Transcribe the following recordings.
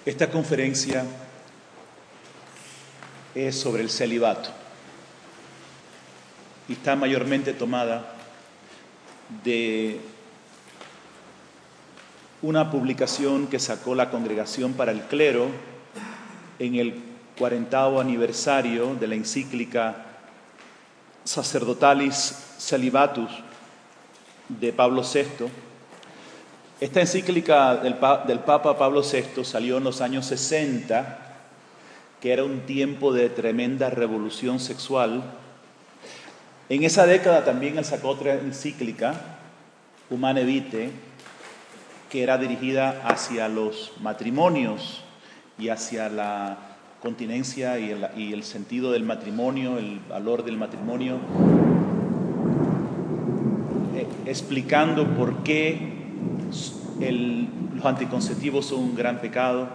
Esta conferencia es sobre el celibato y está mayormente tomada de una publicación que sacó la Congregación para el Clero en el 40º aniversario de la encíclica Sacerdotalis Celibatus de Pablo VI. Esta encíclica del Papa Pablo VI salió en los años 60, que era un tiempo de tremenda revolución sexual. En esa década también él sacó otra encíclica, Humane Vitae, que era dirigida hacia los matrimonios y hacia la continencia y el sentido del matrimonio, el valor del matrimonio, explicando por qué los anticonceptivos son un gran pecado.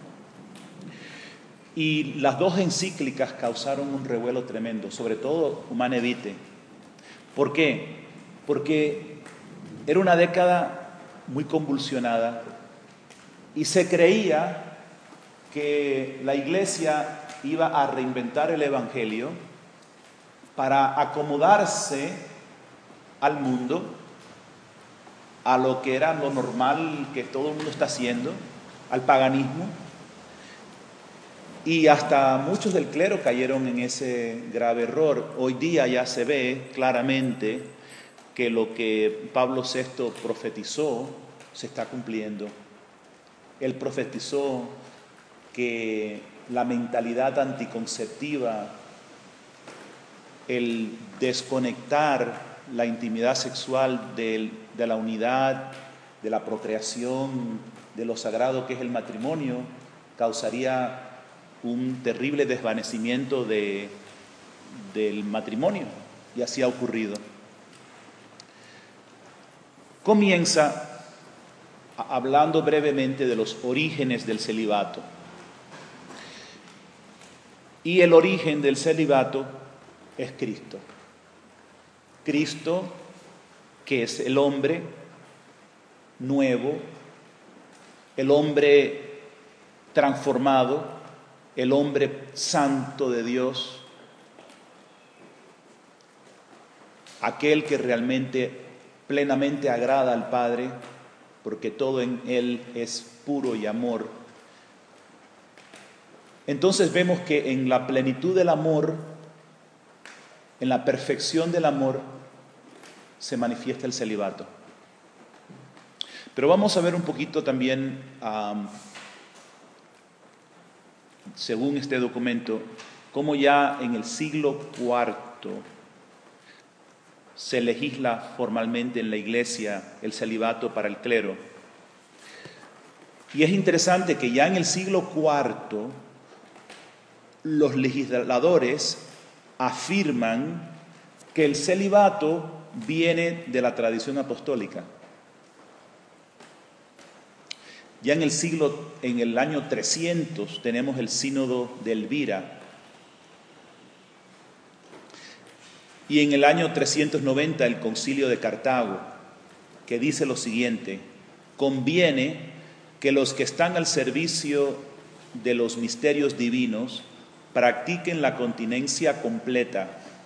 Y las dos encíclicas causaron un revuelo tremendo, sobre todo Humane Vitae. ¿Por qué? Porque era una década muy convulsionada y se creía que la Iglesia iba a reinventar el Evangelio para acomodarse al mundo, a lo que era lo normal que todo el mundo está haciendo, al paganismo. Y hasta muchos del clero cayeron en ese grave error. Hoy día ya se ve claramente que lo que Pablo VI profetizó se está cumpliendo. Él profetizó que la mentalidad anticonceptiva, el desconectar la intimidad sexual de la unidad, de la procreación, de lo sagrado que es el matrimonio, causaría un terrible desvanecimiento del matrimonio, y así ha ocurrido. Comienza hablando brevemente de los orígenes del celibato. Y el origen del celibato es Cristo. Cristo, que es el hombre nuevo, el hombre transformado, el hombre santo de Dios, aquel que realmente plenamente agrada al Padre, porque todo en Él es puro y amor. Entonces vemos que en la plenitud del amor, en la perfección del amor, se manifiesta el celibato. Pero vamos a ver un poquito también, según este documento, cómo ya en el siglo IV se legisla formalmente en la Iglesia el celibato para el clero. Y es interesante que ya en el siglo IV los legisladores afirman que el celibato viene de la tradición apostólica. Ya en el año 300 tenemos el sínodo de Elvira, y en el año 390 el concilio de Cartago, que dice lo siguiente: conviene que los que están al servicio de los misterios divinos practiquen la continencia completa,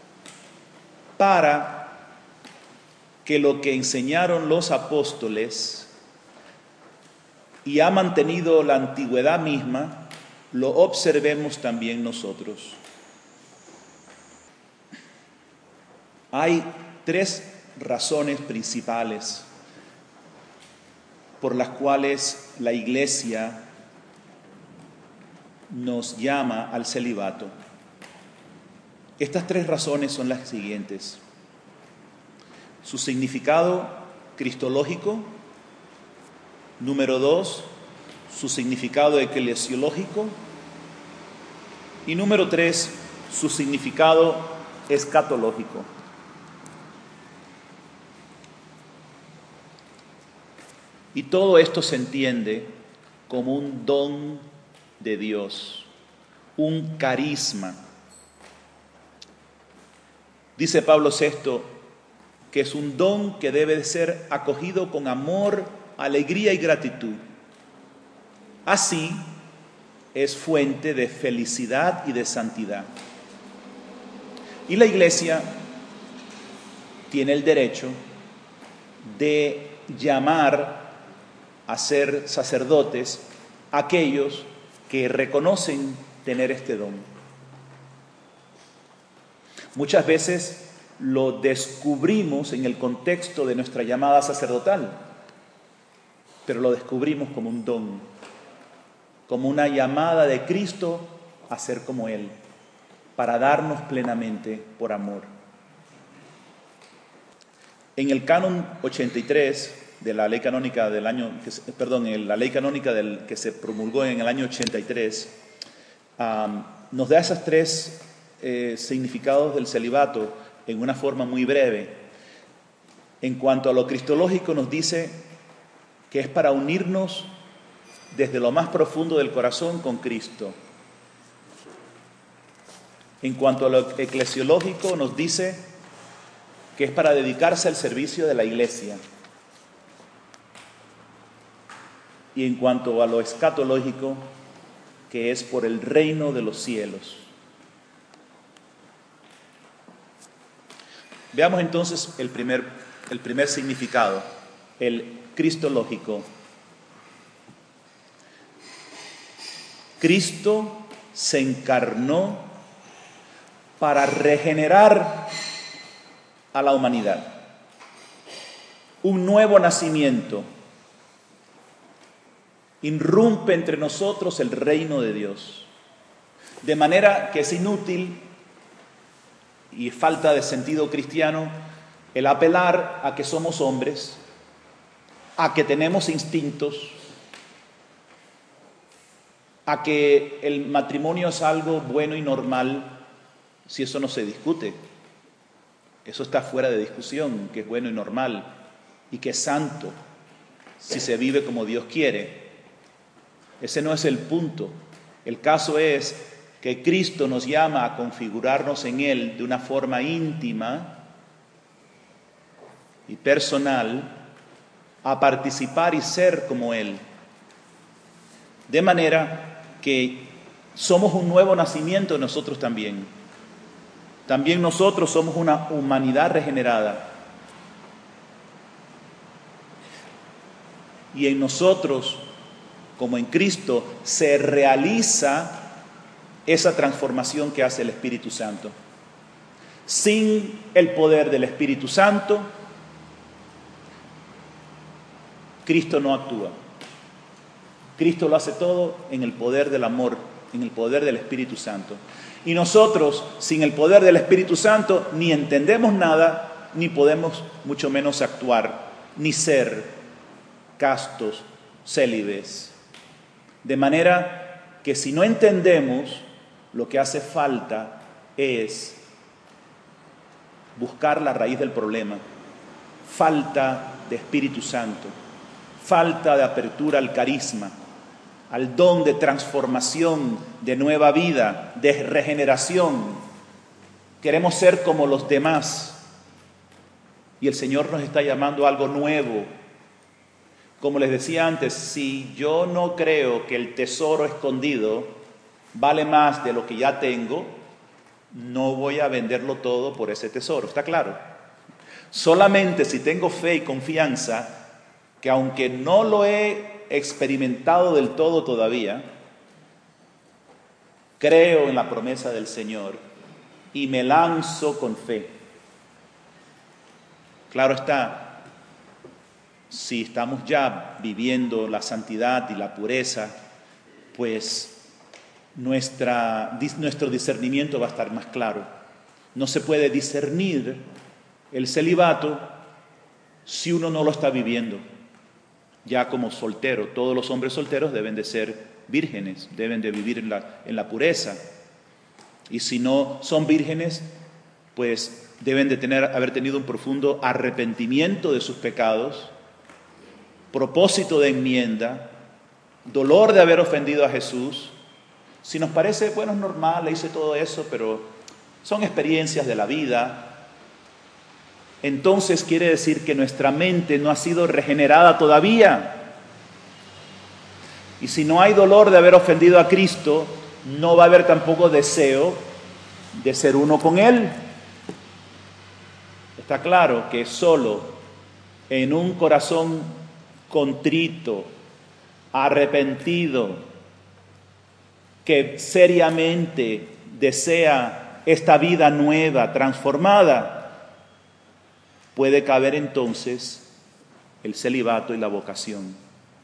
para que lo que enseñaron los apóstoles y ha mantenido la antigüedad misma, lo observemos también nosotros. Hay 3 razones principales por las cuales la Iglesia nos llama al celibato. Estas 3 razones son las siguientes: su significado cristológico; número 2, su significado eclesiológico; y número 3, su significado escatológico. Y todo esto se entiende como un don de Dios, un carisma. Dice Pablo VI que es un don que debe ser acogido con amor, alegría y gratitud. Así es fuente de felicidad y de santidad. Y la iglesia tiene el derecho de llamar a ser sacerdotes a aquellos que reconocen tener este don. Muchas veces lo descubrimos en el contexto de nuestra llamada sacerdotal, pero lo descubrimos como un don, como una llamada de Cristo a ser como Él, para darnos plenamente por amor. En el canon 83 de la ley canónica del año, en la ley canónica que se promulgó en el año 83, nos da esos tres significados del celibato en una forma muy breve. En cuanto a lo cristológico, nos dice que es para unirnos desde lo más profundo del corazón con Cristo. En cuanto a lo eclesiológico, nos dice que es para dedicarse al servicio de la iglesia. Y en cuanto a lo escatológico, que es por el reino de los cielos. Veamos entonces el primer significado, el cristológico. Cristo se encarnó para regenerar a la humanidad. Un nuevo nacimiento. Irrumpe entre nosotros el reino de Dios. De manera que es inútil y falta de sentido cristiano el apelar a que somos hombres, a que tenemos instintos, a que el matrimonio es algo bueno y normal, si eso no se discute. Eso está fuera de discusión, que es bueno y normal y que es santo si se vive como Dios quiere. Ese no es el punto. El caso es que Cristo nos llama a configurarnos en Él de una forma íntima y personal, a participar y ser como Él. De manera que somos un nuevo nacimiento nosotros también. También nosotros somos una humanidad regenerada. Y en nosotros, como en Cristo, se realiza esa transformación que hace el Espíritu Santo. Sin el poder del Espíritu Santo, Cristo no actúa. Cristo lo hace todo en el poder del amor, en el poder del Espíritu Santo. Y nosotros, sin el poder del Espíritu Santo, ni entendemos nada, ni podemos mucho menos actuar, ni ser castos, célibes. De manera que si no entendemos, lo que hace falta es buscar la raíz del problema. Falta de Espíritu Santo, falta de apertura al carisma, al don de transformación, de nueva vida, de regeneración. Queremos ser como los demás y el Señor nos está llamando a algo nuevo. Como les decía antes, si yo no creo que el tesoro escondido vale más de lo que ya tengo, no voy a venderlo todo por ese tesoro, ¿está claro? Solamente si tengo fe y confianza, que aunque no lo he experimentado del todo todavía, creo en la promesa del Señor y me lanzo con fe. Claro está, si estamos ya viviendo la santidad y la pureza, pues nuestro discernimiento va a estar más claro. No se puede discernir el celibato si uno no lo está viviendo. Ya como soltero, todos los hombres solteros deben de ser vírgenes, deben de vivir en la pureza. Y si no son vírgenes, pues deben de haber tenido un profundo arrepentimiento de sus pecados, propósito de enmienda, dolor de haber ofendido a Jesús. Si nos parece, bueno, es normal, le hice todo eso, pero son experiencias de la vida, entonces quiere decir que nuestra mente no ha sido regenerada todavía. Y si no hay dolor de haber ofendido a Cristo, no va a haber tampoco deseo de ser uno con Él. Está claro que solo en un corazón contrito, arrepentido, que seriamente desea esta vida nueva, transformada, puede caber entonces el celibato y la vocación.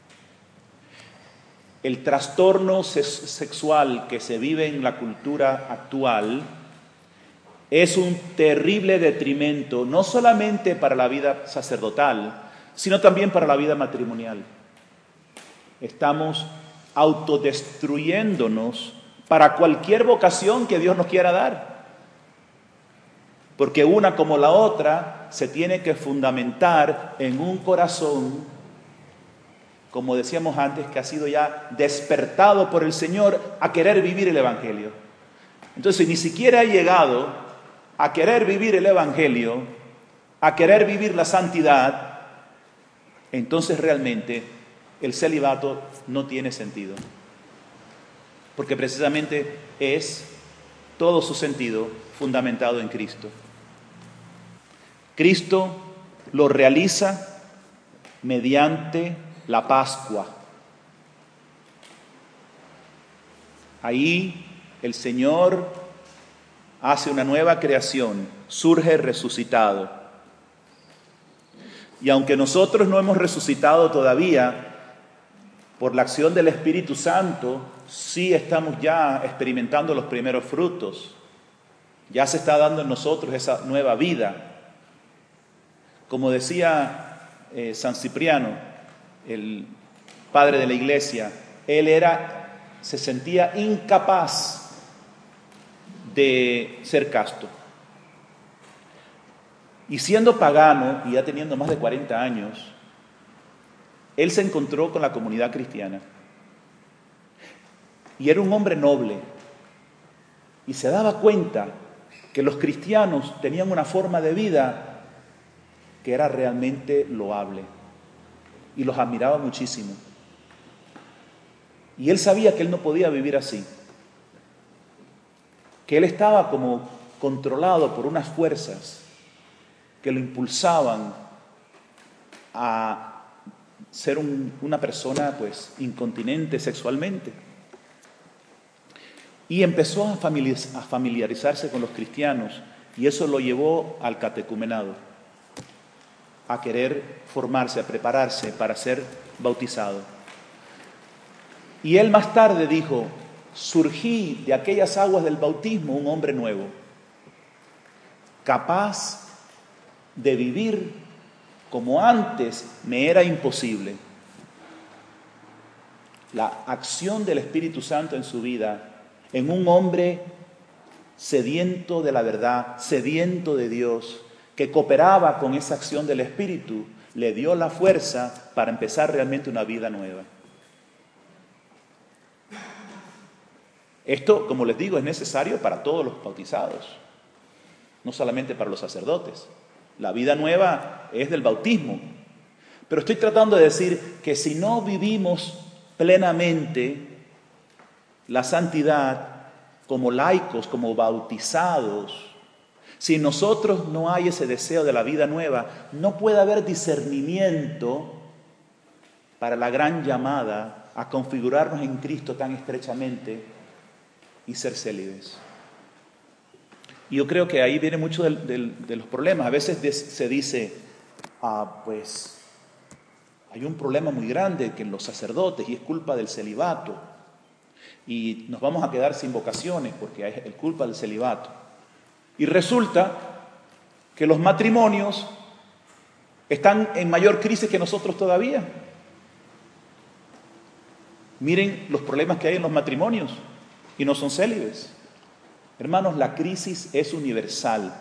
El trastorno sexual que se vive en la cultura actual es un terrible detrimento, no solamente para la vida sacerdotal, sino también para la vida matrimonial. Estamos autodestruyéndonos para cualquier vocación que Dios nos quiera dar. Porque una como la otra se tiene que fundamentar en un corazón, como decíamos antes, que ha sido ya despertado por el Señor a querer vivir el Evangelio. Entonces, ni siquiera ha llegado a querer vivir el Evangelio, a querer vivir la santidad, entonces realmente el celibato no tiene sentido. Porque precisamente es todo su sentido fundamentado en Cristo. Cristo lo realiza mediante la Pascua. Ahí el Señor hace una nueva creación, surge resucitado. Y aunque nosotros no hemos resucitado todavía, por la acción del Espíritu Santo, sí estamos ya experimentando los primeros frutos. Ya se está dando en nosotros esa nueva vida. Como decía San Cipriano, el padre de la iglesia, él se sentía incapaz de ser casto. Y siendo pagano, y ya teniendo más de 40 años, él se encontró con la comunidad cristiana. Y era un hombre noble. Y se daba cuenta que los cristianos tenían una forma de vida que era realmente loable. Y los admiraba muchísimo. Y él sabía que él no podía vivir así. Que él estaba como controlado por unas fuerzas que lo impulsaban a ser una persona pues incontinente sexualmente. Y empezó a familiarizarse con los cristianos, y eso lo llevó al catecumenado, a querer formarse, a prepararse para ser bautizado. Y él más tarde dijo: surgí de aquellas aguas del bautismo un hombre nuevo, capaz de vivir como antes me era imposible. La acción del Espíritu Santo en su vida, en un hombre sediento de la verdad, sediento de Dios, que cooperaba con esa acción del Espíritu, le dio la fuerza para empezar realmente una vida nueva. Esto, como les digo, es necesario para todos los bautizados, no solamente para los sacerdotes. La vida nueva es del bautismo. Pero estoy tratando de decir que si no vivimos plenamente la santidad como laicos, como bautizados, si en nosotros no hay ese deseo de la vida nueva, no puede haber discernimiento para la gran llamada a configurarnos en Cristo tan estrechamente y ser célibes. Y yo creo que ahí viene mucho de los problemas. A veces se dice, pues hay un problema muy grande que en los sacerdotes, y es culpa del celibato. Y nos vamos a quedar sin vocaciones porque es culpa del celibato. Y resulta que los matrimonios están en mayor crisis que nosotros todavía. Miren los problemas que hay en los matrimonios y no son célibes. Hermanos, la crisis es universal.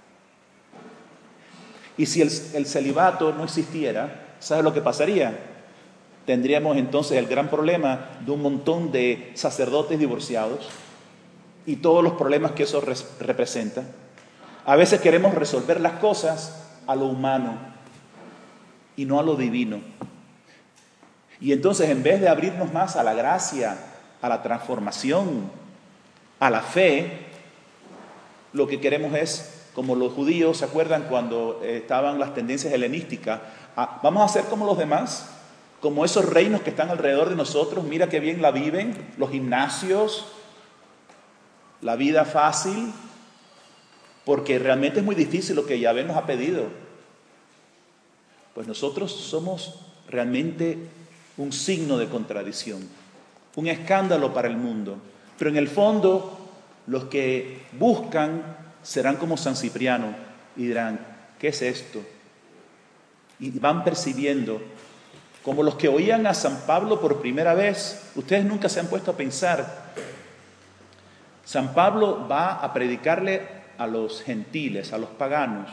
Y si el celibato no existiera, ¿sabes lo que pasaría? Tendríamos entonces el gran problema de un montón de sacerdotes divorciados y todos los problemas que eso representa. A veces queremos resolver las cosas a lo humano y no a lo divino. Y entonces, en vez de abrirnos más a la gracia, a la transformación, a la fe, lo que queremos es, como los judíos, ¿se acuerdan cuando estaban las tendencias helenísticas? Vamos a ser como los demás, como esos reinos que están alrededor de nosotros, mira qué bien la viven, los gimnasios, la vida fácil, porque realmente es muy difícil lo que Yahvé nos ha pedido. Pues nosotros somos realmente un signo de contradicción, un escándalo para el mundo. Pero en el fondo, los que buscan serán como San Cipriano y dirán, ¿qué es esto? Y van percibiendo, como los que oían a San Pablo por primera vez. Ustedes nunca se han puesto a pensar, San Pablo va a predicarle a los gentiles, a los paganos,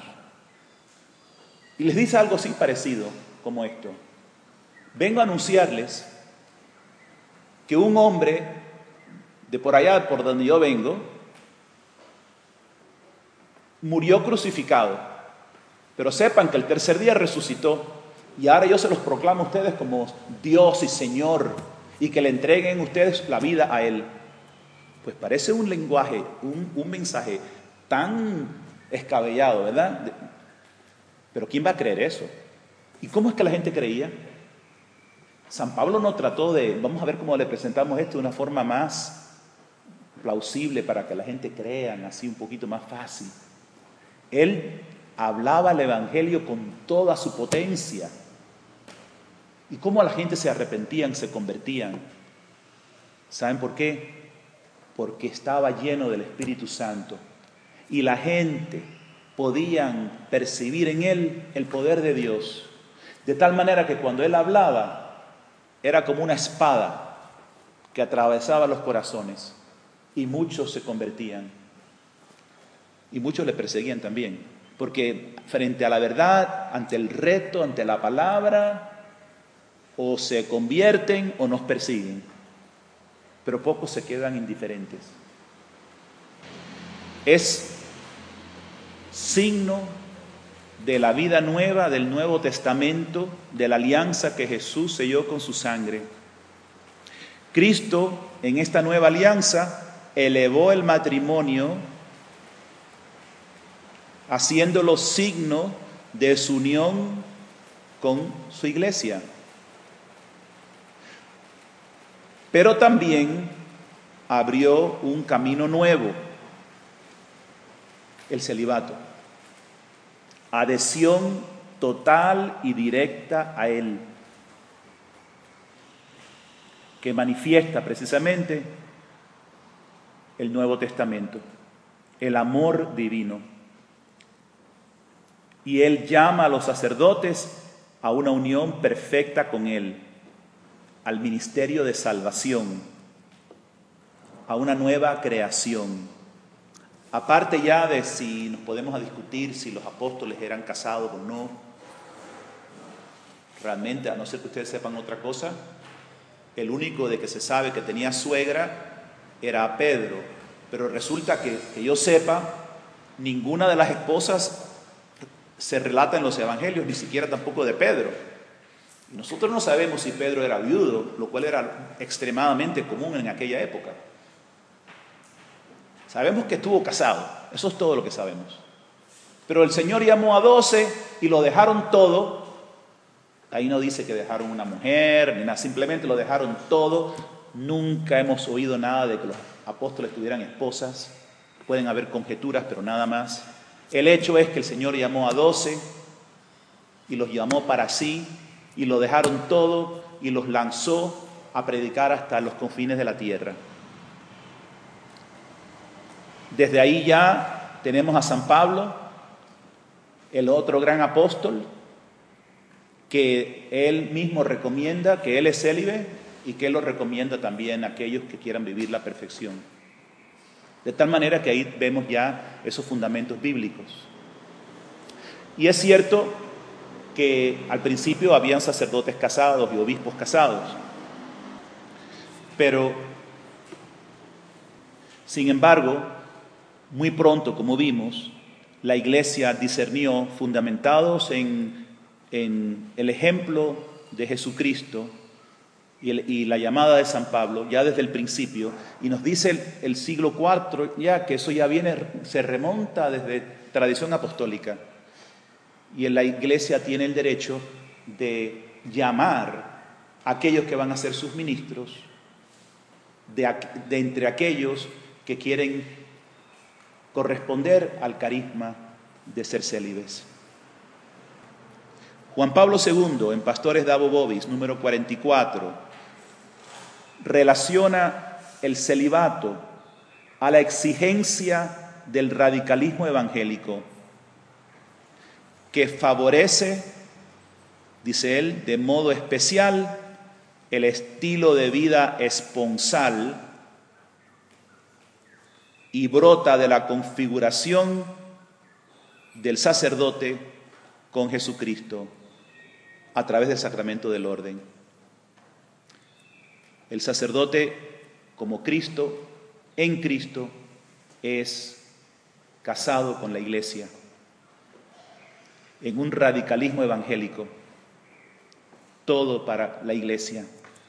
y les dice algo así parecido como esto: vengo a anunciarles que un hombre de por allá, por donde yo vengo, murió crucificado, pero sepan que el tercer día resucitó, y ahora yo se los proclamo a ustedes como Dios y Señor, y que le entreguen ustedes la vida a Él. Pues parece un lenguaje, un mensaje tan escabellado, ¿verdad? Pero ¿quién va a creer eso? ¿Y cómo es que la gente creía? San Pablo no trató de, vamos a ver cómo le presentamos esto de una forma más plausible para que la gente crea, así un poquito más fácil. Él hablaba el Evangelio con toda su potencia. ¿Y cómo la gente se arrepentían, se convertían? ¿Saben por qué? Porque estaba lleno del Espíritu Santo. Y la gente podían percibir en él el poder de Dios. De tal manera que cuando él hablaba, era como una espada que atravesaba los corazones. Y muchos se convertían. Y muchos le perseguían también. Porque frente a la verdad, ante el reto, ante la palabra, o se convierten o nos persiguen. Pero pocos se quedan indiferentes. Es signo de la vida nueva del Nuevo Testamento, de la alianza que Jesús selló con su sangre. Cristo, en esta nueva alianza, elevó el matrimonio, haciéndolo signo de su unión con su iglesia. Pero también abrió un camino nuevo, el celibato. Adhesión total y directa a Él, que manifiesta precisamente el Nuevo Testamento, el amor divino. Y Él llama a los sacerdotes a una unión perfecta con Él, al ministerio de salvación, a una nueva creación. Aparte ya de si nos podemos discutir si los apóstoles eran casados o no, realmente, a no ser que ustedes sepan otra cosa, el único de que se sabe que tenía suegra era Pedro, pero resulta que yo sepa, ninguna de las esposas se relata en los evangelios, ni siquiera tampoco de Pedro. Y nosotros no sabemos si Pedro era viudo, lo cual era extremadamente común en aquella época. Sabemos que estuvo casado, eso es todo lo que sabemos. Pero el Señor llamó a 12 y lo dejaron todo. Ahí no dice que dejaron una mujer, ni nada, simplemente lo dejaron todo. Nunca hemos oído nada de que los apóstoles tuvieran esposas. Pueden haber conjeturas, pero nada más. El hecho es que el Señor llamó a 12 y los llamó para sí, y lo dejaron todo y los lanzó a predicar hasta los confines de la tierra. Desde ahí ya tenemos a San Pablo, el otro gran apóstol, que él mismo recomienda, que él es célibe y que él lo recomienda también a aquellos que quieran vivir la perfección. De tal manera que ahí vemos ya esos fundamentos bíblicos. Y es cierto que al principio habían sacerdotes casados y obispos casados, pero sin embargo, muy pronto, como vimos, la Iglesia discernió, fundamentados en el ejemplo de Jesucristo, y la llamada de San Pablo, ya desde el principio, y nos dice el siglo IV ya que eso ya se remonta desde tradición apostólica. Y en la iglesia tiene el derecho de llamar a aquellos que van a ser sus ministros, de entre aquellos que quieren corresponder al carisma de ser célibes. Juan Pablo II, en Pastores Dabo Vobis, número 44, relaciona el celibato a la exigencia del radicalismo evangélico, que favorece, dice él, de modo especial el estilo de vida esponsal y brota de la configuración del sacerdote con Jesucristo a través del sacramento del orden. El sacerdote, como Cristo, en Cristo, es casado con la iglesia en un radicalismo evangélico, todo para la iglesia.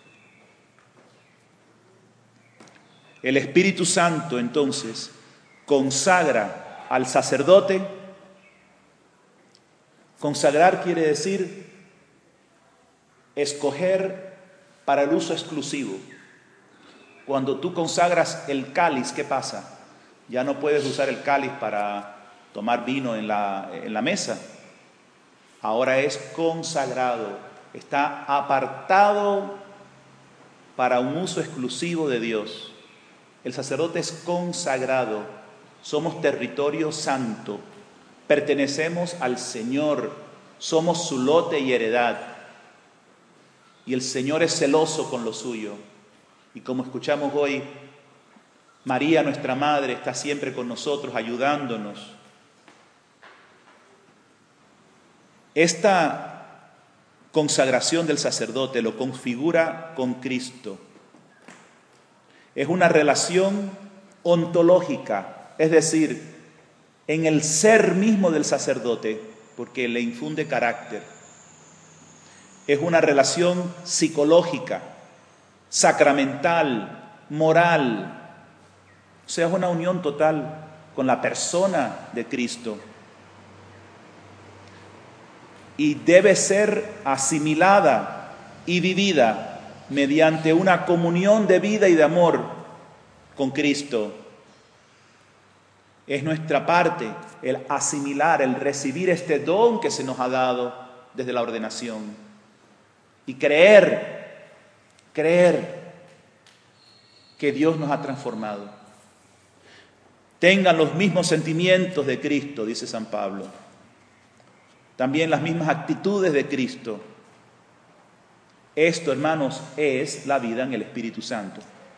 El Espíritu Santo, entonces, consagra al sacerdote. Consagrar quiere decir escoger para el uso exclusivo. Cuando tú consagras el cáliz, ¿qué pasa? Ya no puedes usar el cáliz para tomar vino en la mesa. Ahora es consagrado, está apartado para un uso exclusivo de Dios. El sacerdote es consagrado, somos territorio santo, pertenecemos al Señor, somos su lote y heredad. Y el Señor es celoso con lo suyo. Y como escuchamos hoy, María, nuestra Madre, está siempre con nosotros, ayudándonos. Esta consagración del sacerdote lo configura con Cristo. Es una relación ontológica, es decir, en el ser mismo del sacerdote, porque le infunde carácter. Es una relación psicológica, sacramental, moral. O sea, es una unión total con la persona de Cristo. Y debe ser asimilada y vivida mediante una comunión de vida y de amor con Cristo. Es nuestra parte el asimilar, el recibir este don que se nos ha dado desde la ordenación. Y creer que Dios nos ha transformado. Tengan los mismos sentimientos de Cristo, dice San Pablo. También las mismas actitudes de Cristo. Esto, hermanos, es la vida en el Espíritu Santo.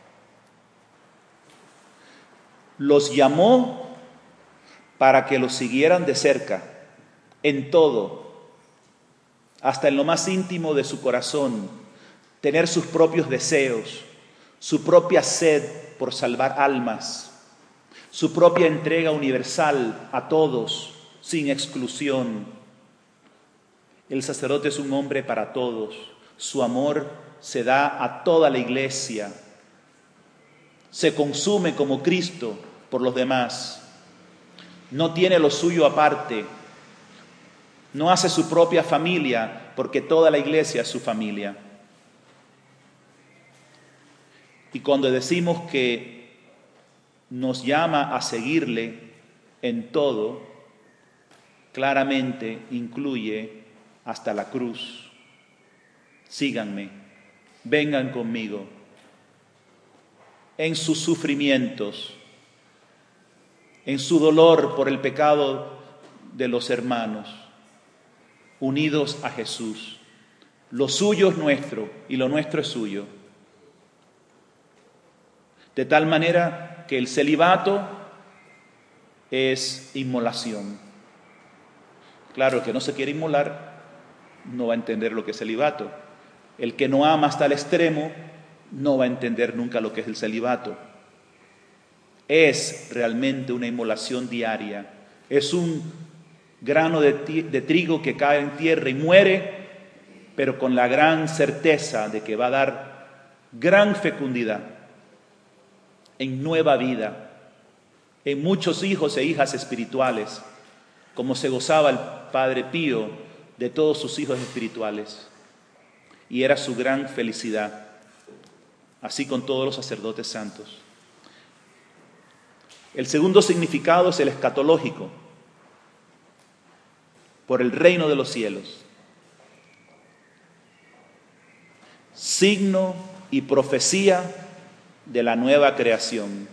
Los llamó para que los siguieran de cerca, en todo, hasta en lo más íntimo de su corazón, tener sus propios deseos, su propia sed por salvar almas, su propia entrega universal a todos, sin exclusión. El sacerdote es un hombre para todos. Su amor se da a toda la iglesia. Se consume como Cristo por los demás. No tiene lo suyo aparte. No hace su propia familia porque toda la iglesia es su familia. Y cuando decimos que nos llama a seguirle en todo, claramente incluye hasta la cruz. Síganme, vengan conmigo en sus sufrimientos, en su dolor por el pecado de los hermanos, unidos a Jesús. Lo suyo es nuestro y lo nuestro es suyo. De tal manera que el celibato es inmolación. Claro, el que no se quiere inmolar no va a entender lo que es celibato. El que no ama hasta el extremo no va a entender nunca lo que es el celibato. Es realmente una inmolación diaria. Es un grano de trigo que cae en tierra y muere, pero con la gran certeza de que va a dar gran fecundidad, en nueva vida, en muchos hijos e hijas espirituales, como se gozaba el Padre Pío de todos sus hijos espirituales. Y era su gran felicidad, así con todos los sacerdotes santos. El segundo significado es el escatológico, por el reino de los cielos. Signo y profecía de la nueva creación.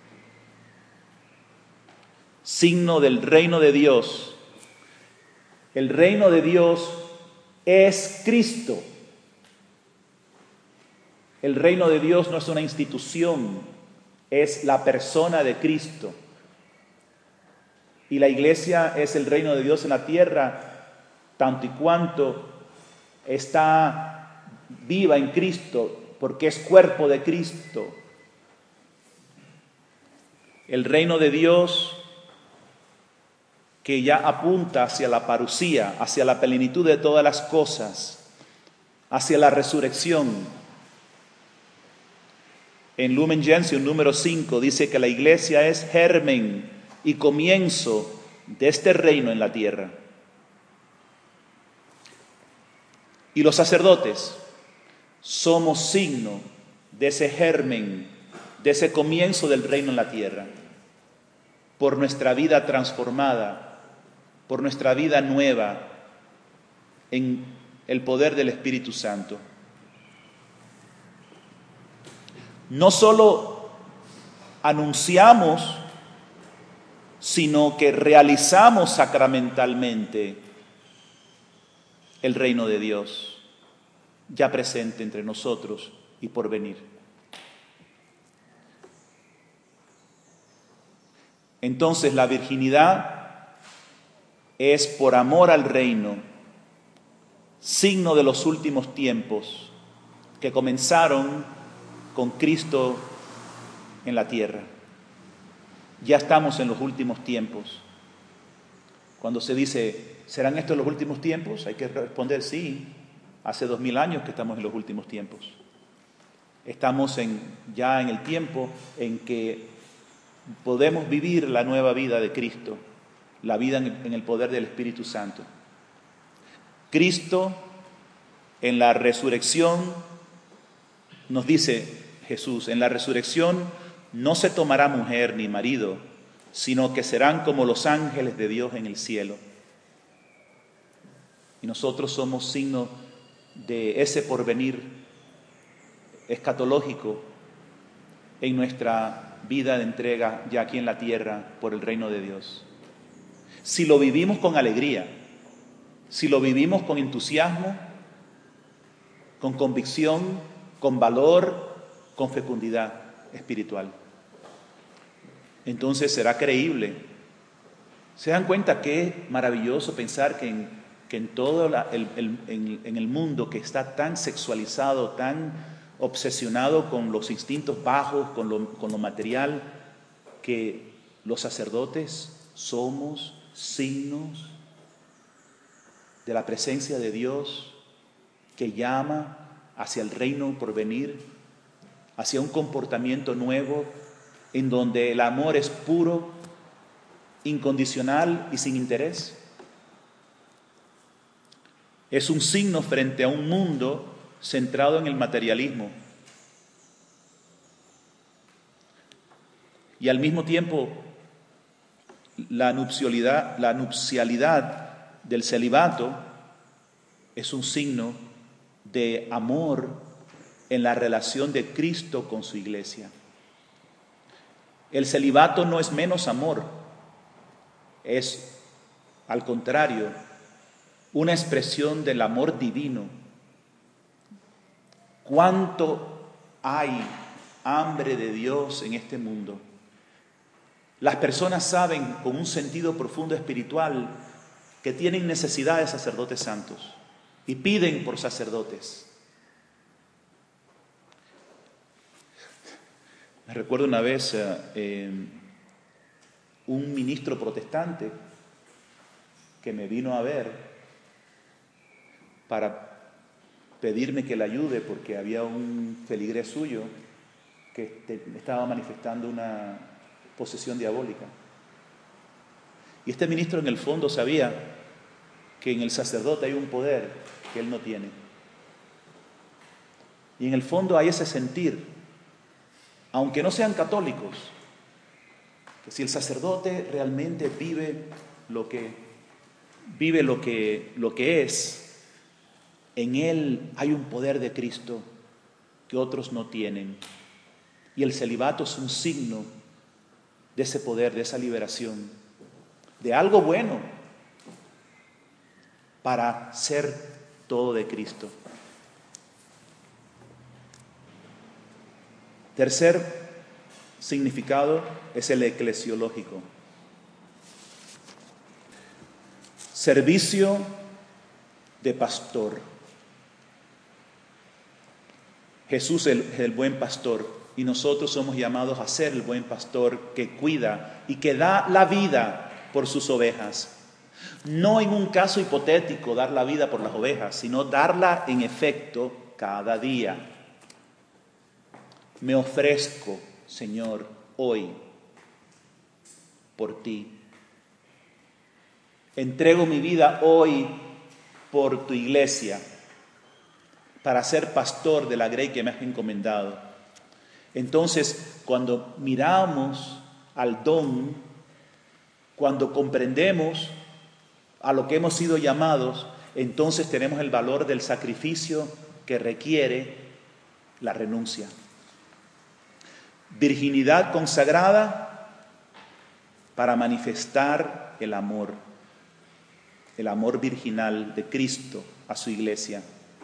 Signo del reino de Dios. El reino de Dios es Cristo. El reino de Dios no es una institución, es la persona de Cristo. Y la iglesia es el reino de Dios en la tierra, tanto y cuanto está viva en Cristo, porque es cuerpo de Cristo. El reino de Dios que ya apunta hacia la parusía, hacia la plenitud de todas las cosas, hacia la resurrección. En Lumen Gentium número 5 dice que la iglesia es germen y comienzo de este reino en la tierra. Y los sacerdotes somos signo de ese germen, de ese comienzo del reino en la tierra, por nuestra vida transformada, por nuestra vida nueva en el poder del Espíritu Santo. No solo anunciamos, sino que realizamos sacramentalmente el reino de Dios, ya presente entre nosotros y por venir. Entonces la virginidad es por amor al reino, signo de los últimos tiempos que comenzaron con Cristo en la tierra. Ya estamos en los últimos tiempos. Cuando se dice, ¿serán estos los últimos tiempos? Hay que responder sí. Hace 2000 años que estamos en los últimos tiempos. Estamos ya en el tiempo en que podemos vivir la nueva vida de Cristo, la vida en el poder del Espíritu Santo. Cristo en la resurrección, nos dice Jesús, en la resurrección no se tomará mujer ni marido, sino que serán como los ángeles de Dios en el cielo. Y nosotros somos signo de ese porvenir escatológico en nuestra vida de entrega ya aquí en la tierra por el reino de Dios. Si lo vivimos con alegría, si lo vivimos con entusiasmo, con convicción, con valor, con fecundidad espiritual, entonces será creíble. ¿Se dan cuenta qué maravilloso pensar que en todo en el mundo que está tan sexualizado, tan obsesionado con los instintos bajos, con lo material, que los sacerdotes somos signos de la presencia de Dios que llama hacia el reino por venir, hacia un comportamiento nuevo en donde el amor es puro, incondicional y sin interés? Es un signo frente a un mundo centrado en el materialismo. Y al mismo tiempo, la nupcialidad del celibato es un signo de amor en la relación de Cristo con su iglesia. El celibato no es menos amor, es, al contrario, una expresión del amor divino. ¿Cuánto hay hambre de Dios en este mundo? Las personas saben con un sentido profundo espiritual que tienen necesidad de sacerdotes santos y piden por sacerdotes. Me recuerdo una vez un ministro protestante que me vino a ver para pedirme que le ayude porque había un feligrés suyo que estaba manifestando una posesión diabólica. Y este ministro en el fondo sabía que en el sacerdote hay un poder que él no tiene. Y en el fondo hay ese sentir, aunque no sean católicos, que si el sacerdote realmente vive lo que es, en él hay un poder de Cristo que otros no tienen. Y el celibato es un signo de ese poder, de esa liberación, de algo bueno para ser todo de Cristo. Tercer significado es el eclesiológico. Servicio de pastor. Jesús es el buen pastor y nosotros somos llamados a ser el buen pastor que cuida y que da la vida por sus ovejas. No en un caso hipotético dar la vida por las ovejas, sino darla en efecto cada día. Me ofrezco, Señor, hoy por ti. Entrego mi vida hoy por tu iglesia para ser pastor de la grey que me has encomendado. Entonces, cuando miramos al don, cuando comprendemos a lo que hemos sido llamados, entonces tenemos el valor del sacrificio que requiere la renuncia. Virginidad consagrada para manifestar el amor virginal de Cristo a su iglesia.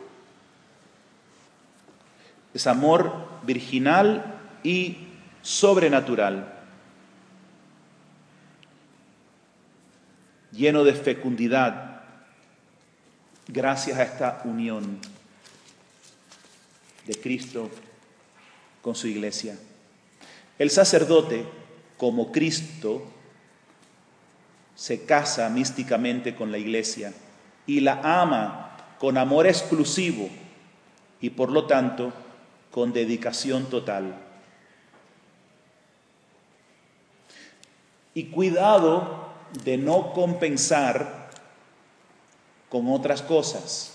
Es amor virginal y sobrenatural, lleno de fecundidad, gracias a esta unión de Cristo con su iglesia. El sacerdote, como Cristo, se casa místicamente con la iglesia y la ama con amor exclusivo y por lo tanto con dedicación total. Y cuidado de no compensar con otras cosas.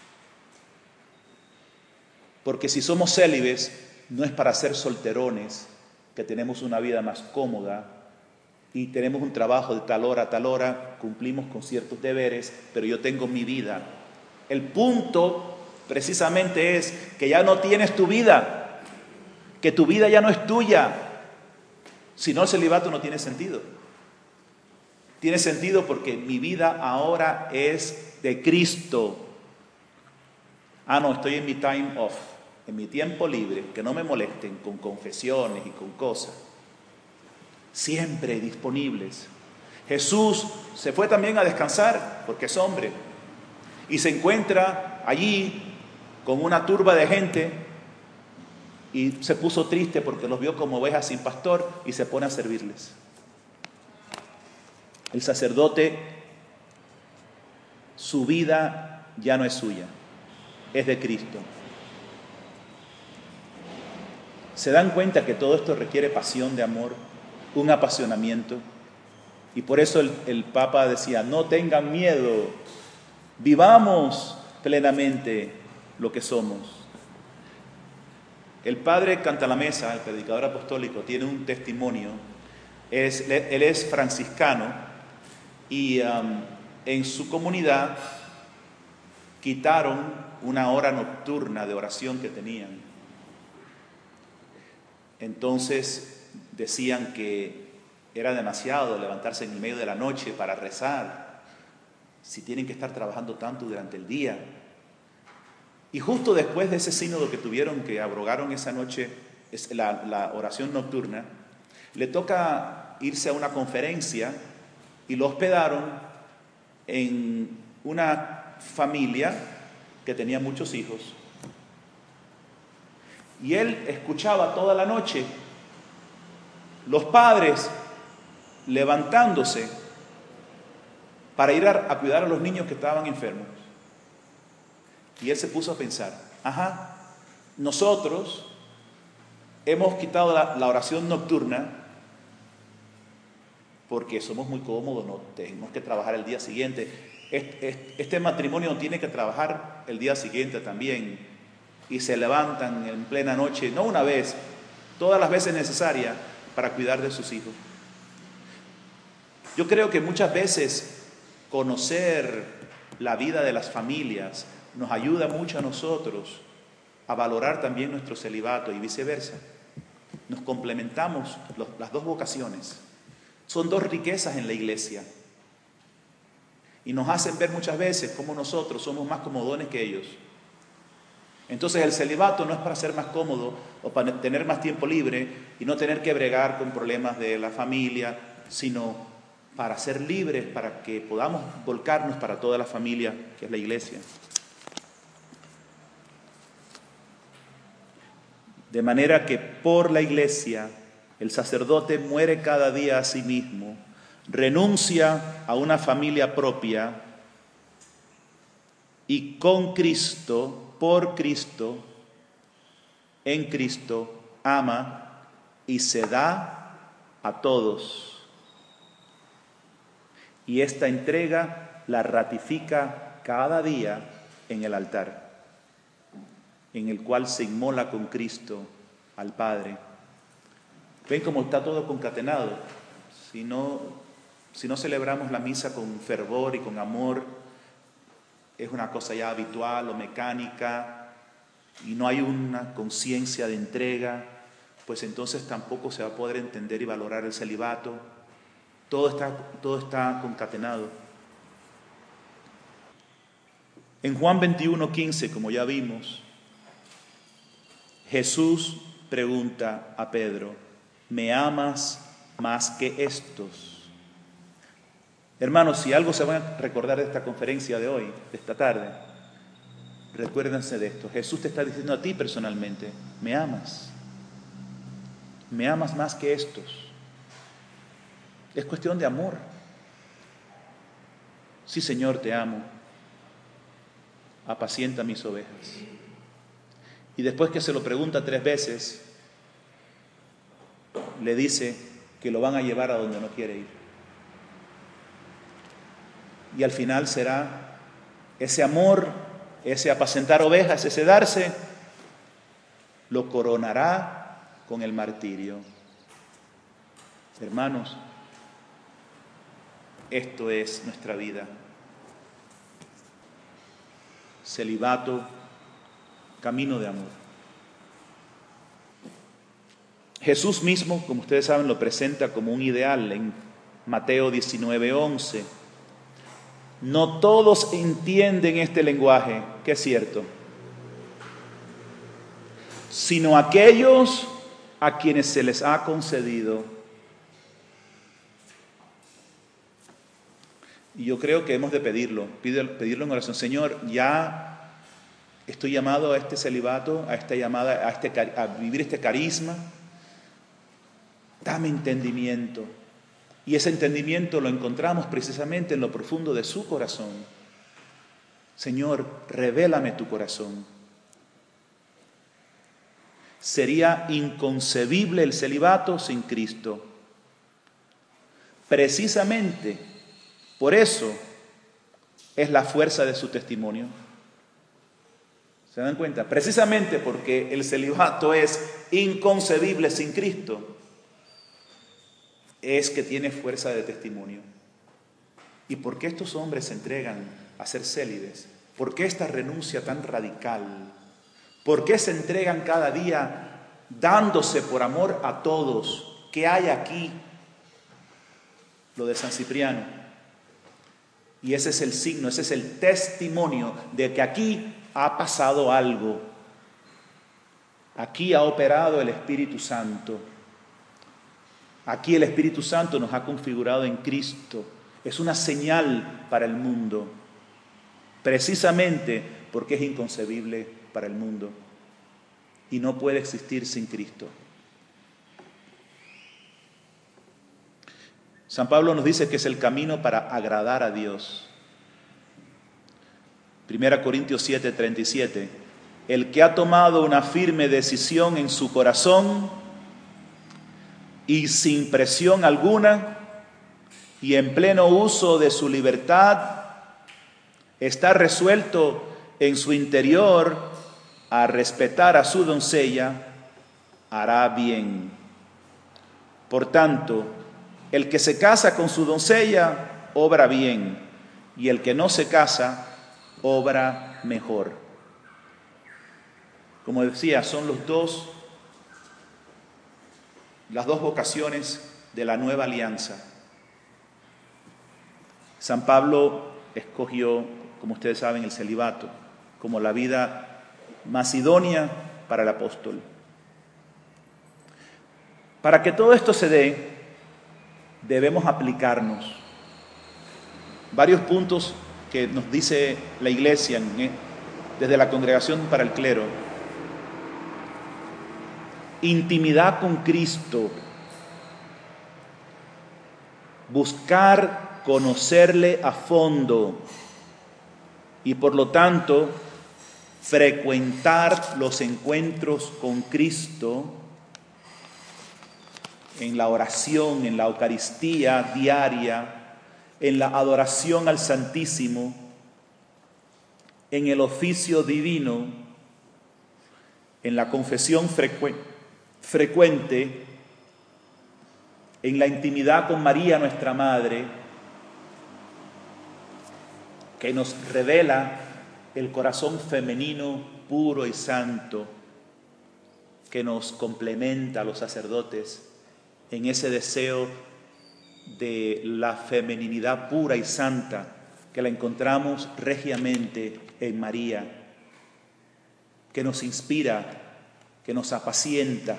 Porque si somos célibes, no es para ser solterones, que tenemos una vida más cómoda y tenemos un trabajo de tal hora, cumplimos con ciertos deberes, pero yo tengo mi vida. El punto precisamente es que ya no tienes tu vida, que tu vida ya no es tuya. Si no, el celibato no tiene sentido. Tiene sentido porque mi vida ahora es de Cristo. No, estoy en mi time off, en mi tiempo libre, que no me molesten con confesiones y con cosas. Siempre disponibles. Jesús se fue también a descansar porque es hombre y se encuentra allí con una turba de gente y se puso triste porque los vio como ovejas sin pastor y se pone a servirles. El sacerdote, su vida ya no es suya, es de Cristo. ¿Se dan cuenta que todo esto requiere pasión de amor, un apasionamiento? Y por eso el Papa decía, no tengan miedo, vivamos plenamente lo que somos. El padre Cantalamessa, el predicador apostólico, tiene un testimonio. Él es franciscano y en su comunidad quitaron una hora nocturna de oración que tenían. Entonces decían que era demasiado levantarse en el medio de la noche para rezar, si tienen que estar trabajando tanto durante el día. Y justo después de ese sínodo que tuvieron, que abrogaron esa noche la oración nocturna, le toca irse a una conferencia y lo hospedaron en una familia que tenía muchos hijos. Y él escuchaba toda la noche los padres levantándose para ir a cuidar a los niños que estaban enfermos. Y él se puso a pensar, nosotros hemos quitado la oración nocturna porque somos muy cómodos, no tenemos que trabajar el día siguiente. Este matrimonio no tiene que trabajar el día siguiente también. Y se levantan en plena noche, no una vez, todas las veces necesarias para cuidar de sus hijos. Yo creo que muchas veces conocer la vida de las familias nos ayuda mucho a nosotros a valorar también nuestro celibato y viceversa. Nos complementamos las dos vocaciones. Son dos riquezas en la iglesia. Y nos hacen ver muchas veces cómo nosotros somos más comodones que ellos. Entonces el celibato no es para ser más cómodo o para tener más tiempo libre y no tener que bregar con problemas de la familia, sino para ser libres, para que podamos volcarnos para toda la familia que es la iglesia. De manera que por la iglesia el sacerdote muere cada día a sí mismo, renuncia a una familia propia y con Cristo, por Cristo, en Cristo, ama y se da a todos. Y esta entrega la ratifica cada día en el altar, en el cual se inmola con Cristo al Padre. ¿Ven cómo está todo concatenado? Si no celebramos la misa con fervor y con amor, es una cosa ya habitual o mecánica y no hay una conciencia de entrega, pues entonces tampoco se va a poder entender y valorar el celibato. Todo está concatenado. En Juan 21:15, como ya vimos, Jesús pregunta a Pedro, ¿me amas más que estos? Hermanos, si algo se van a recordar de esta conferencia de hoy, de esta tarde, recuérdense de esto. Jesús te está diciendo a ti personalmente, ¿me amas? ¿Me amas más que estos? Es cuestión de amor. Sí, Señor, te amo. Apacienta mis ovejas. Y después que se lo pregunta 3 veces, le dice que lo van a llevar a donde no quiere ir. Y al final será ese amor, ese apacentar ovejas, ese darse, lo coronará con el martirio. Hermanos, esto es nuestra vida. Celibato, camino de amor. Jesús mismo, como ustedes saben, lo presenta como un ideal en Mateo 19:11. No todos entienden este lenguaje, que es cierto, sino aquellos a quienes se les ha concedido. Y yo creo que hemos de pedirlo en oración. Señor, ya estoy llamado a este celibato, a esta llamada, a vivir este carisma. Dame entendimiento. Y ese entendimiento lo encontramos precisamente en lo profundo de su corazón. Señor, revélame tu corazón. Sería inconcebible el celibato sin Cristo. Precisamente por eso es la fuerza de su testimonio. ¿Se dan cuenta? Precisamente porque el celibato es inconcebible sin Cristo, es que tiene fuerza de testimonio. ¿Y por qué estos hombres se entregan a ser célibes? ¿Por qué esta renuncia tan radical? ¿Por qué se entregan cada día dándose por amor a todos? ¿Qué hay aquí? Lo de San Cipriano. Y ese es el signo, ese es el testimonio de que aquí ha pasado algo. Aquí ha operado el Espíritu Santo. Aquí el Espíritu Santo nos ha configurado en Cristo. Es una señal para el mundo, precisamente porque es inconcebible para el mundo y no puede existir sin Cristo. San Pablo nos dice que es el camino para agradar a Dios. 1 Corintios 7:37, el que ha tomado una firme decisión en su corazón y sin presión alguna y en pleno uso de su libertad, está resuelto en su interior a respetar a su doncella, hará bien. Por tanto, el que se casa con su doncella, obra bien, y el que no se casa, obra mejor. Como decía, son las dos vocaciones de la nueva alianza. San Pablo escogió, como ustedes saben, el celibato como la vida más idónea para el apóstol. Para que todo esto se dé, debemos aplicarnos varios puntos que nos dice la Iglesia desde la Congregación para el Clero. Intimidad con Cristo, buscar conocerle a fondo y por lo tanto frecuentar los encuentros con Cristo en la oración, en la Eucaristía diaria, en la adoración al Santísimo, en el oficio divino, en la confesión frecuente, en la intimidad con María, nuestra Madre, que nos revela el corazón femenino puro y santo, que nos complementa a los sacerdotes en ese deseo de la femeninidad pura y santa que la encontramos regiamente en María, que nos inspira, que nos apacienta.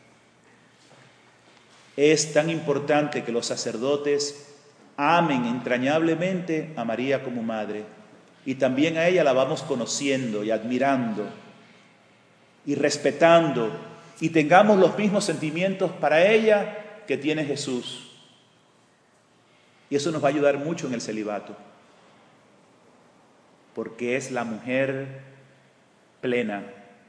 Es tan importante que los sacerdotes amen entrañablemente a María como madre y también a ella la vamos conociendo y admirando y respetando y tengamos los mismos sentimientos para ella que tiene Jesús. Y eso nos va a ayudar mucho en el celibato, porque es la mujer plena.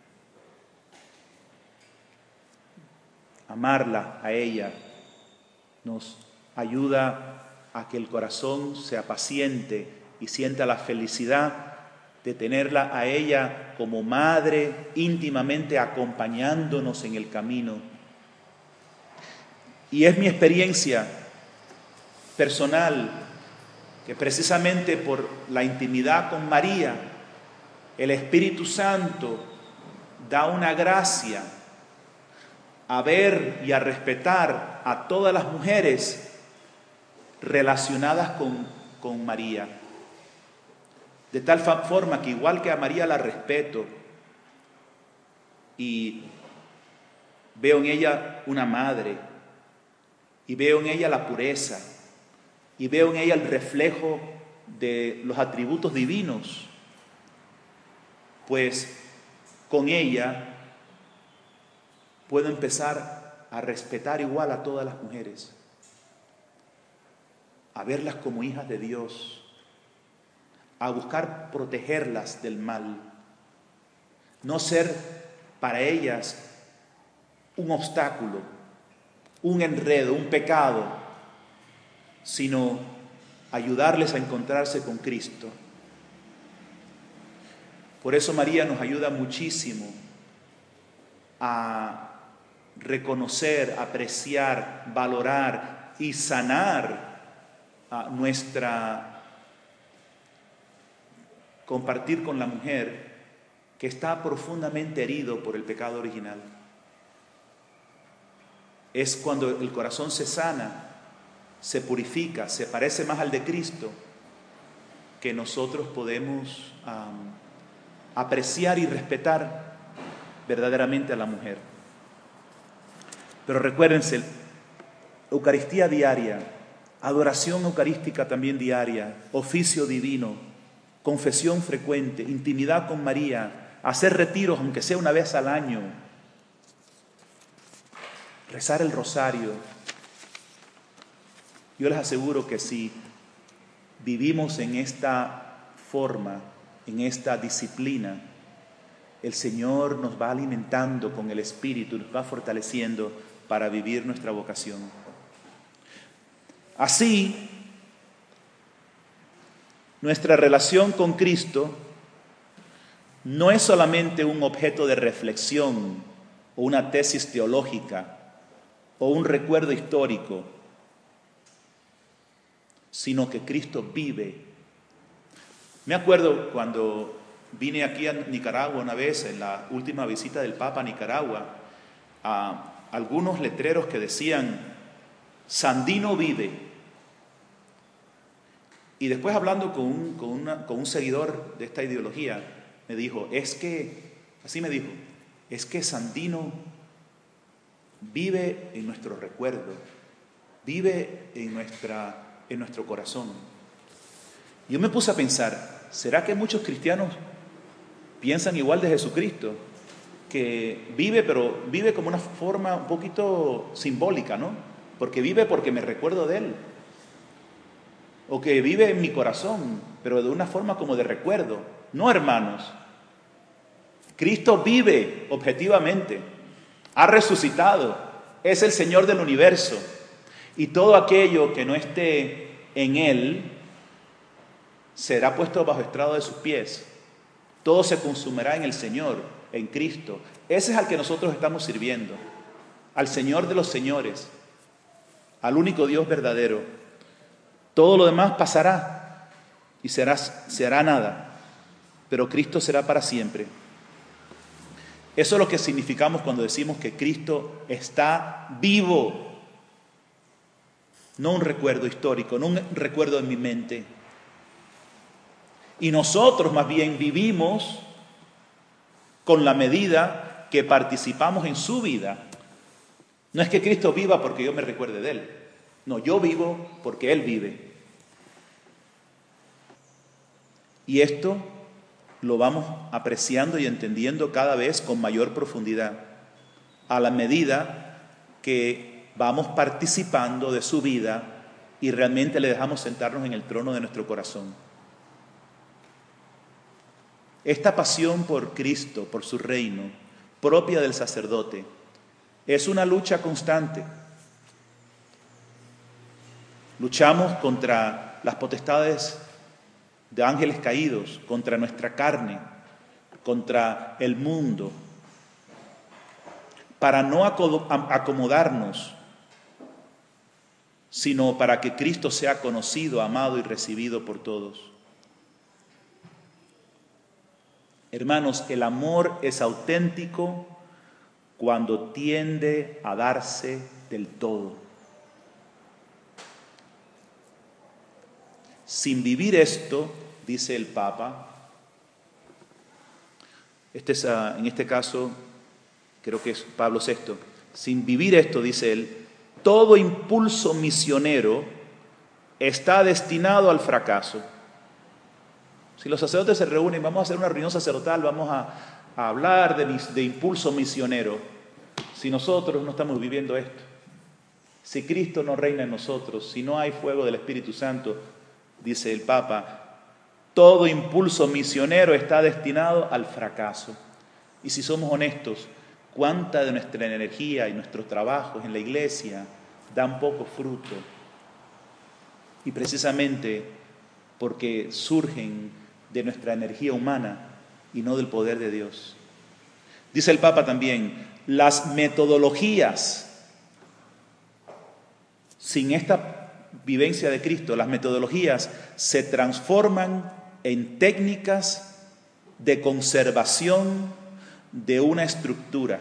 Amarla a ella nos ayuda a que el corazón sea paciente y sienta la felicidad de tenerla a ella como madre, íntimamente acompañándonos en el camino. Y es mi experiencia personal que precisamente por la intimidad con María, el Espíritu Santo da una gracia a ver y a respetar a todas las mujeres relacionadas con María. De tal forma que igual que a María la respeto y veo en ella una madre, y veo en ella la pureza, y veo en ella el reflejo de los atributos divinos, pues con ella puedo empezar a respetar igual a todas las mujeres, a verlas como hijas de Dios, a buscar protegerlas del mal, no ser para ellas un obstáculo, un enredo, un pecado, sino ayudarles a encontrarse con Cristo. Por eso María nos ayuda muchísimo a reconocer, apreciar, valorar y sanar compartir con la mujer que está profundamente herido por el pecado original. Es cuando el corazón se sana, se purifica, se parece más al de Cristo, que nosotros podemos apreciar y respetar verdaderamente a la mujer. Pero recuérdense, Eucaristía diaria, adoración eucarística también diaria, oficio divino, confesión frecuente, intimidad con María, hacer retiros aunque sea una vez al año, rezar el rosario. Yo les aseguro que si vivimos en esta forma, en esta disciplina, el Señor nos va alimentando con el Espíritu, nos va fortaleciendo para vivir nuestra vocación. Así, nuestra relación con Cristo no es solamente un objeto de reflexión o una tesis teológica o un recuerdo histórico, sino que Cristo vive. Me acuerdo cuando vine aquí a Nicaragua una vez, en la última visita del Papa a Nicaragua, a algunos letreros que decían, Sandino vive. Y después hablando con un seguidor de esta ideología, me dijo, así me dijo, es que Sandino vive en nuestro recuerdo, vive en nuestro corazón. Yo me puse a pensar, ¿será que muchos cristianos piensan igual de Jesucristo? Que vive, pero vive como una forma un poquito simbólica, ¿no? Porque vive porque me recuerdo de Él. O que vive en mi corazón, pero de una forma como de recuerdo. No, hermanos. Cristo vive objetivamente, ha resucitado, es el Señor del universo. Y todo aquello que no esté en Él será puesto bajo estrado de sus pies. Todo se consumirá en el Señor, en Cristo. Ese es al que nosotros estamos sirviendo, al Señor de los señores, al único Dios verdadero. Todo lo demás pasará y se hará nada, pero Cristo será para siempre. Eso es lo que significamos cuando decimos que Cristo está vivo. No un recuerdo histórico, no un recuerdo en mi mente. Y nosotros más bien vivimos con la medida que participamos en su vida. No es que Cristo viva porque yo me recuerde de Él. No, yo vivo porque Él vive. Y esto lo vamos apreciando y entendiendo cada vez con mayor profundidad, a la medida que vamos participando de su vida y realmente le dejamos sentarnos en el trono de nuestro corazón. Esta pasión por Cristo, por su reino, propia del sacerdote, es una lucha constante. Luchamos contra las potestades de ángeles caídos, contra nuestra carne, contra el mundo, para no acomodarnos, sino para que Cristo sea conocido, amado y recibido por todos. Hermanos, el amor es auténtico cuando tiende a darse del todo. Sin vivir esto, dice el Papa, en este caso creo que es Pablo VI, sin vivir esto, dice él, todo impulso misionero está destinado al fracaso. Si los sacerdotes se reúnen, vamos a hacer una reunión sacerdotal, vamos a hablar de impulso misionero. Si nosotros no estamos viviendo esto, si Cristo no reina en nosotros, si no hay fuego del Espíritu Santo, dice el Papa, todo impulso misionero está destinado al fracaso. Y si somos honestos, ¿cuánta de nuestra energía y nuestros trabajos en la iglesia dan poco fruto? Y precisamente porque surgen de nuestra energía humana y no del poder de Dios. Dice el Papa también, las metodologías, sin esta vivencia de Cristo, las metodologías se transforman en técnicas de conservación de una estructura.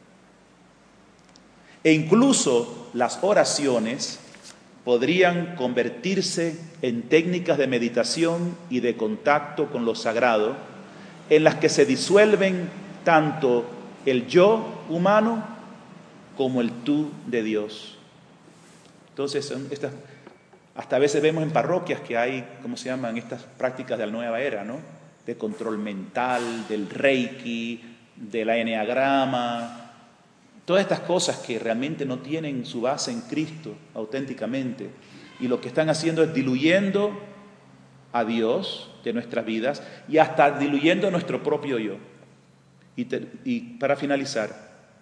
E incluso las oraciones podrían convertirse en técnicas de meditación y de contacto con lo sagrado, en las que se disuelven tanto el yo humano como el tú de Dios. Entonces, hasta a veces vemos en parroquias que hay, ¿cómo se llaman? Estas prácticas de la nueva era, ¿no? De control mental, del reiki, del eneagrama, todas estas cosas que realmente no tienen su base en Cristo auténticamente, y lo que están haciendo es diluyendo a Dios de nuestras vidas y hasta diluyendo nuestro propio yo. Y para finalizar,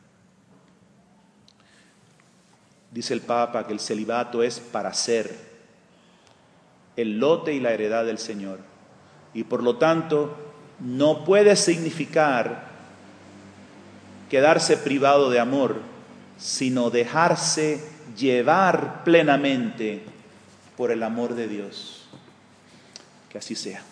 dice el Papa que el celibato es para ser el lote y la heredad del Señor. Y por lo tanto, no puede significar quedarse privado de amor, sino dejarse llevar plenamente por el amor de Dios. Que así sea.